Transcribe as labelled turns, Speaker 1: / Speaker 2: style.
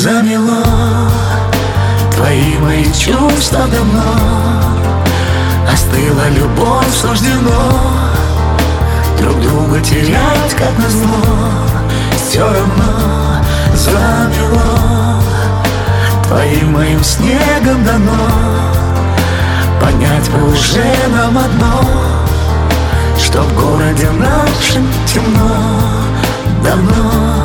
Speaker 1: замело. Твои мои чувства давно остыла любовь, суждено друг друга терять, как назло. Все равно замело. Твоим моим снегом дано понять бы уже нам одно, что в городе нашем темно давно.